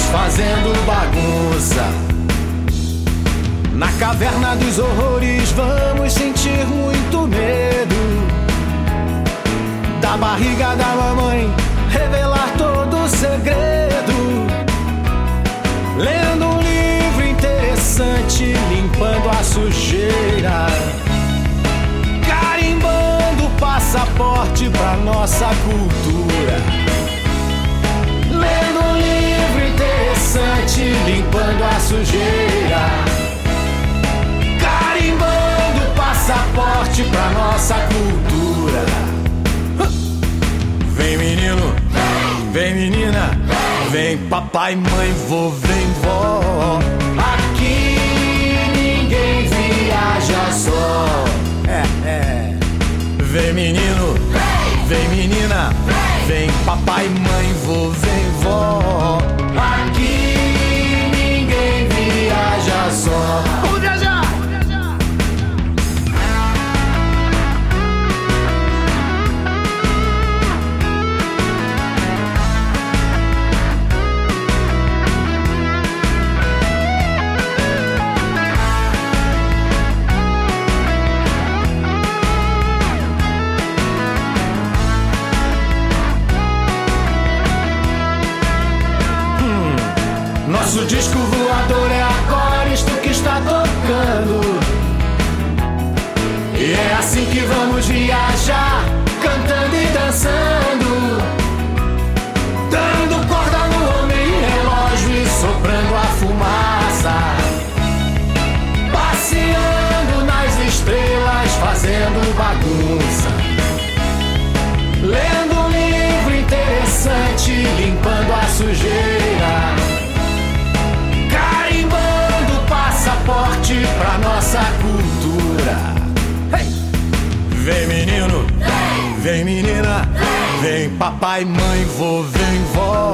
fazendo bagunça. Na caverna dos horrores vamos sentir muito medo. Da barriga da mamãe revelar todo o segredo. Lendo um livro interessante, limpando a sujeira. Carimbando o passaporte pra nossa cultura. Lendo um livro interessante, limpando a sujeira. Carimbando o passaporte pra nossa cultura. Vem menino, vem menina, vem papai, mãe, vô, vem vó. Aqui ninguém viaja só. Vem menino, vem menina, vem papai, mãe, vô, vem vó. Aqui ninguém viaja só. Vamos viajar! Nosso disco voador é agora isto que está tocando. E é assim que vamos viajar, cantando e dançando. Dando corda no homem relógio e soprando a fumaça. Passeando nas estrelas, fazendo bagunça. Lendo um livro interessante, limpando a sujeira. Passaporte pra nossa cultura. Hey! Vem menino, vem menina, vem papai, mãe, vô, vem vó.